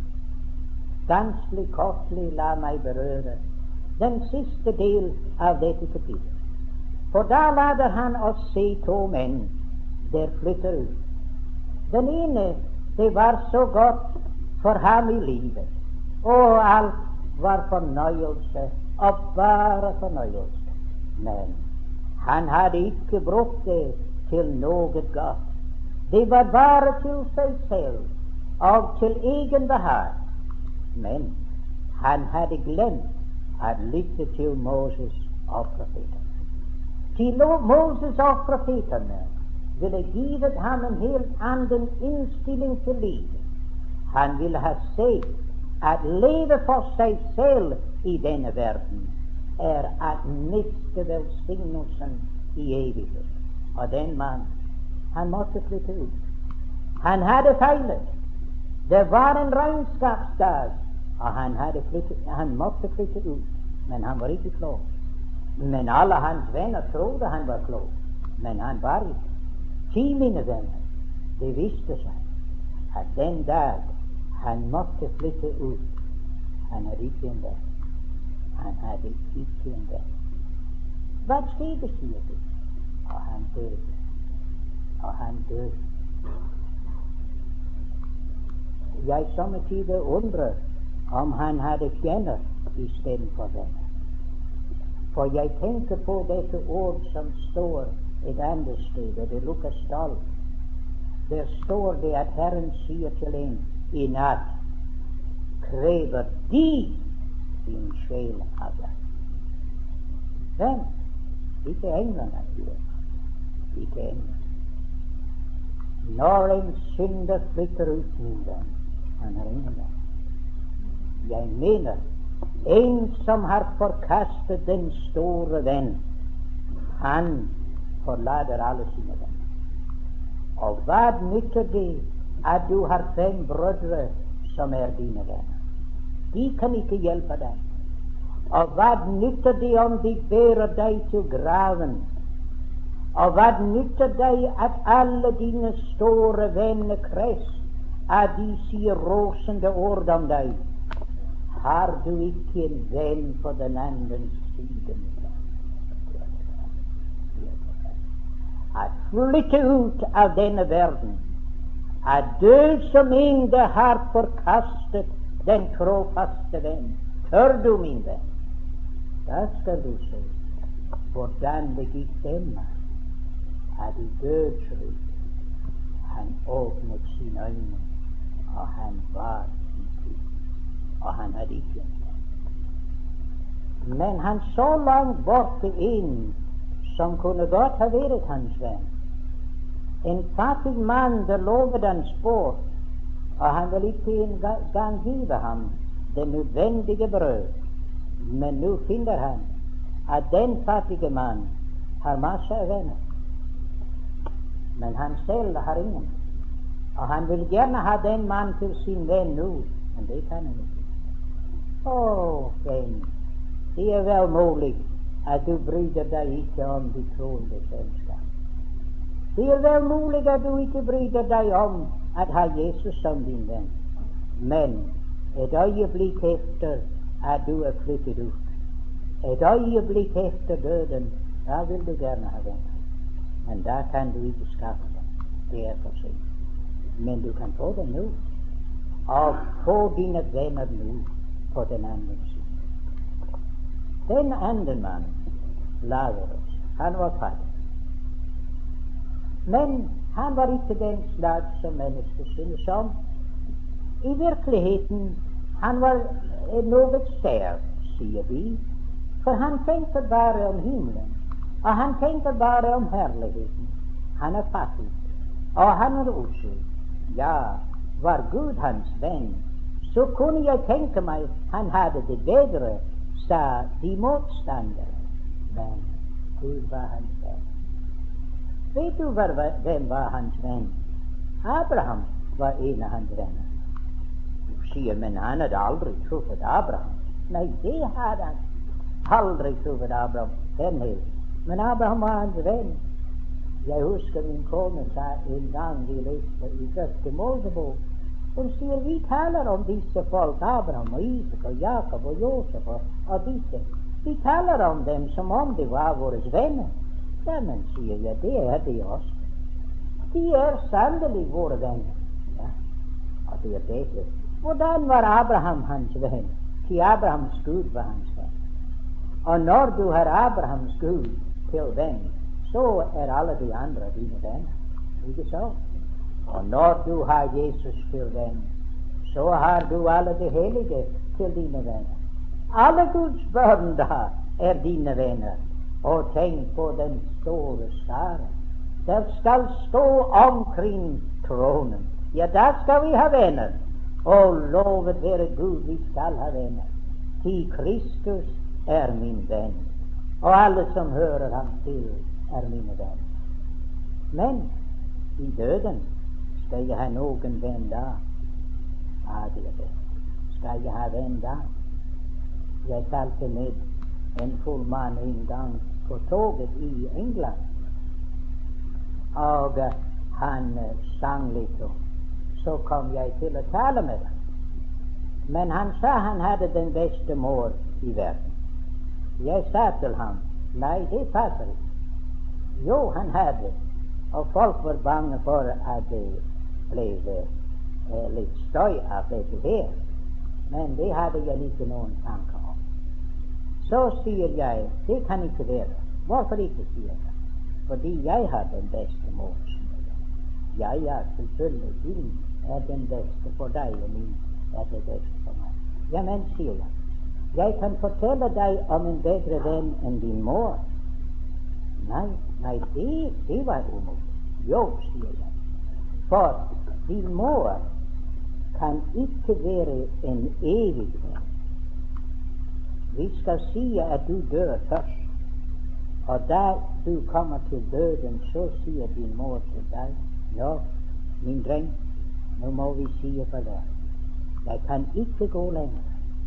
Ganske kortlig la meg berøre den siste del av dette kapittel. For da lader han oss se to menn der flytter ut. Den ene, det var så godt for ham i livet, og alt var fornøyelse, og bare fornøyelse. Men han hadde ikke brukt det til noe godt. Det var bare til seg selv og til egen behag. Men han hadde glemt å lytte til Moses og profetene. Til Moses og profetene ville givet ham en helt annen innstilling til livet. Han ville ha sett at leve for seg selv i denne verden er at miste velsignelsen i evighet. Og den mann, han måtte flytte ut. Han hadde feilet. Det var en regnskapsdag, og han måtte flytte ut. men han var ikke klok. Men alle hans venner trodde han var klok, men han var ikke. Ti, mine venner, det viste seg at den dag han måtte flytte ut, han hadde ikke en venn. Han hadde ikke en venn. Hva skjedde, sier du? Og han døde. Og han døde. Jeg somme tider undrer om han hadde fjender istedenfor venner. For jeg tenker på dette ord som står et annet sted, og det lukker stolt. Der står det at Herren sier til en i natt, krever de din sjel av deg. Hvem? Ikke englene, ikke englene. Når en synder flytter ut, min venn, han har ingen venn. Jeg mener, en som har forkastet den store venn, han forlater alle sine venner. Og hva nytter det at du har 5 brødre som er dine venner? De kan ikke hjelpe deg. Og hva nytter det om de bærer deg til graven? Og hva nytter deg at alle dine store venner krets, at de sier rosende ord om deg? Har du ikke en venn på den andre siden? At flytte ut av denne verden, at dø som en der har forkastet den trofaste venn. Tør du, min venn? Da skal du se hvordan det gikk dem at i dødsriket han åpnet sine øyne, og han var i Gud, og han hadde ikke en venn. Men han så langt borte inn som kunne godt ha vært hans venn. En fattig mann der lovet hans bort, og han vil ikke engang give ham det nødvendige brød. Men nå finner han at den fattige mann har masse av venner, men han selv har ingen. Og han vil gjerne ha den mann til sin venn nå, men det kan han ikke. Venn, det er vel mulig at du bryr deg ikke om de troende selskap. Det er vel mulig at du ikke bryr deg om at ha Jesus som din venn. Men et øyeblikk efter at du er flyttet ut, et øyeblikk efter døden, da vil du gjerne ha venner. Men da kan du ikke skaffe dem. Det er for sent. Men du kan få dem nå. Og få dine venner nå på den andre siden. Den andre mann, Lazarus, han var fattig. Men han var ikke den slag som mennesker synes om. I virkeligheten, han var noe sær, sier vi, for han tenker bare om himmelen, og han tenker bare om herligheten. Han er fattig, og han er usel. Ja, var Gud hans venn, så kunne jeg tenke meg han hadde det bedre, sa de motstandere. Men Gud var hans venn. Vet du hvem var hans venn? Abraham var en av hans venner. Du sier, men han hadde aldri truffet Abraham. Nei, det hadde han aldri truffet Abraham. Men Abraham var hans venn. Jeg husker min kone sa en gang vi leste i første Mosebok. Hun sier, vi taler om disse folk, Abraham og Isak og Jakob og Josef og disse. Vi taler om dem som om de var våre venner. Ja, men sier jeg, det er de også. De er sannelig våre venner. Ja, og det er dette. Hvordan var Abraham hans venn? Til Abrahams Gud var hans venn. Og når du har Abrahams Gud til venn, så er alle de andre dine venner. Ikke så? Og når du har Jesus til venn, så har du alle de hellige til dine venner. Alle Guds barn da er dine venner. Og tenk på den store skare. Der skal stå omkring tronen. Ja, da skal vi ha venner. Og lovet være Gud, vi skal ha venner. Til Kristus er min venn. Og alle som hører ham til, er mine venner. Men i døden skal jeg ha noen venn da. Ja, det er det. Skal jeg ha venn da? Jeg talte med en full mann en gang på toget i England, og han sang litt, og så kom jeg til å tale med ham. Men han sa han hadde den beste mor i verden. Jeg sa til ham, nei, det passer ikke. Jo, han hadde, og folk var bange for at det ble litt støy av dette her. Men det hadde jeg ikke noen tanke om. Så sier jeg, det kan ikke være. Hvorfor ikke, sier jeg? Fordi jeg har den beste mor. Ja, selvfølgelig, din er den beste for deg, og min er det beste for meg. Ja, men, sier jeg kan fortelle deg om en bedre venn enn din mor. Nei, det var umulig. Jo, sier jeg, for din mor kan ikke være en evig venn. Vi skal si at du dør først, og da du kommer til døden, så sier din mor til deg, nå, min dreng, nå må vi si farvel. Jeg kan ikke gå lenger.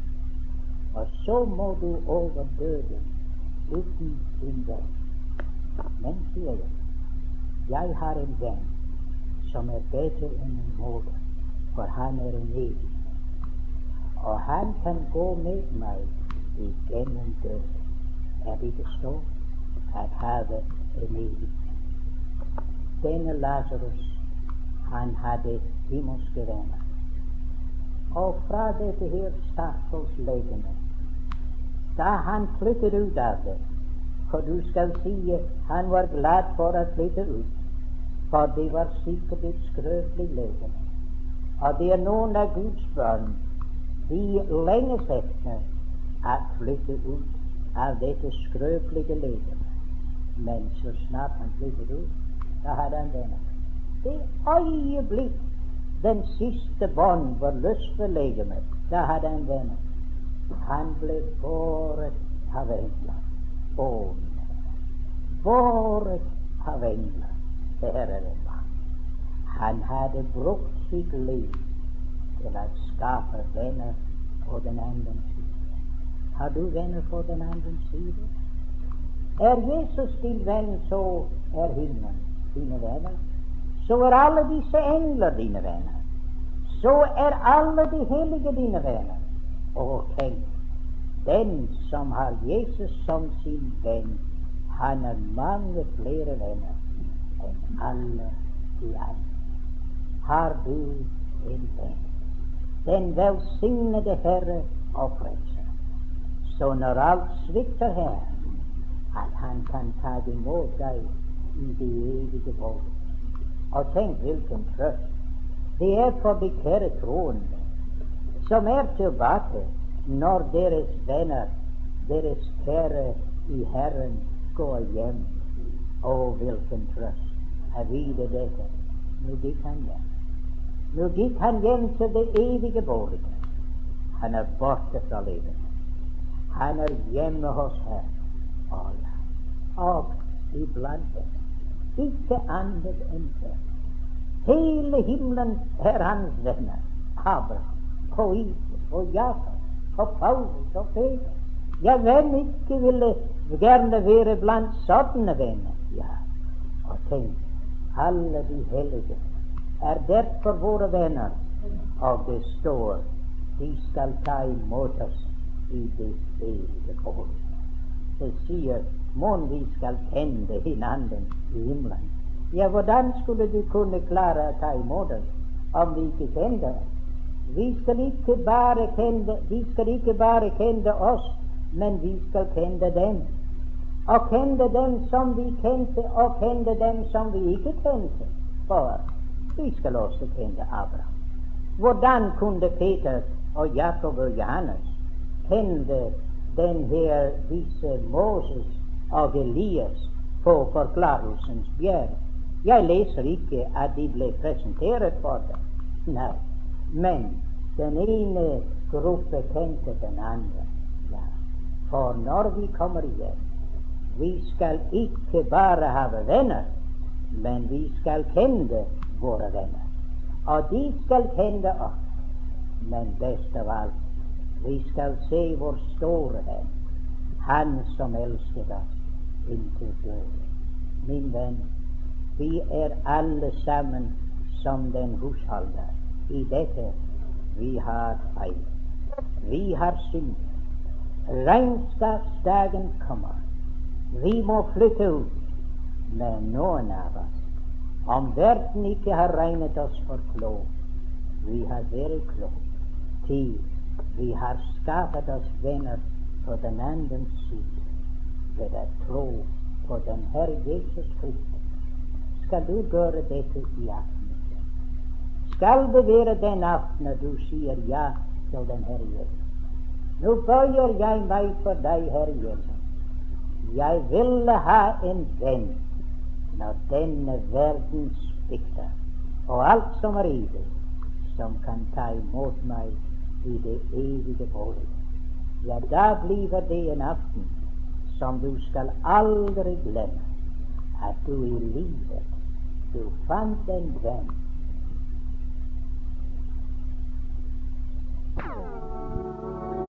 Og så må du over døden uten din venn. Men, sier jeg har en venn som er bedre enn en mor, for han er en evig. Og han kan gå med meg igjennom døden. Er det ikke så at have en evig? Denne Lazarus, han hadde himmelske venner. Og fra dette her stakkels legeme, da han flyttet ut av det, for du skal si han var glad for å flytte ut, for det var sikkert et skrøpelig legeme. Og det er noen av Guds barn, de lenges etter å flytte ut av dette skrøpelige legeme. Men så snart han flyttet ut, da hadde han venner. Det øyeblikk den siste bånd var løst ved legemet, da hadde han venner. Han ble båret av engler. Båret av engler. Der er det mann. Han hadde brukt sitt liv til å skape venner på den andre side. Har du venner på den andre side? Er Jesus din venn, så er himmelen dine venner. Så er alle disse engler dine venner. Så er alle de hellige dine venner. Og tenk, den som har Jesus som sin venn, han har mange flere venner enn alle de andre. Har du en venn? Den velsignede Herre og Frelser. Så når alt svikter her, at han kan ta imot deg i det evige båd. Og tenk hvilken trøst det er for de kjære troende som er tilbake når deres venner, deres kjære i Herren, går hjem. Og hvilken trøst å vite dette. Nå gikk han hjem. Nå gikk han hjem til det evige bådet. Han er borte fra livet. Han er hjemme hos Herren. Og iblant dem. Ikke annet enn det. Hele himmelen er hans venner. Abraham, og Isak, og Jakob, og Paulus, og Peter. Ja, hvem ikke ville gjerne være blant sånne venner? Ja, og tenk, alle de hellige er derfor våre venner. Og det står, de skal ta imot oss i det evige båd. Det sier, mån vi skal kjenne hinanden i himmelen. Ja, hvordan skulle du kunne klare å ta imot oss om vi ikke kjente oss? Vi skal ikke bare kjenne oss, men vi skal kjenne dem. Og kjenne dem som vi kjente, og kjenne dem som vi ikke kjente. For vi skal også kjenne Abraham. Hvordan kunne Peter og Jakob og Johannes kjenne disse Moses og Elias på forklarelsens bjerg? Jeg leser ikke at de ble presentert for det. Nei, men den ene gruppe kjente den andre. Ja. For når vi kommer hjem, vi skal ikke bare ha venner, men vi skal kjenne våre venner. Og de skal kjenne oss. Men best av alt, vi skal se hvor store venn. Han som elsket oss inntil døden. Min venn, vi er alle sammen som den husholder i dette. Vi har feil. Vi har synd. Regnskapsdagen kommer. Vi må flytte ut. Men noen av oss, om verden ikke har regnet oss for klok, vi har vært klok, til vi har skaffet oss venner på den andre side ved å tro på den Herre Jesus Kristus. Skal du gjøre dette i aften? Skal det være den aften du sier ja til den Herre Jesus? Nå bøyer jeg meg for deg, Herre Jesus. Jeg ville ha en venn når denne verden svikter, og alt som er i det, som kan ta imot meg i det evige bolig. Ja, da blir det en aften som du skal aldri glemme, at du i livet, du fant en venn.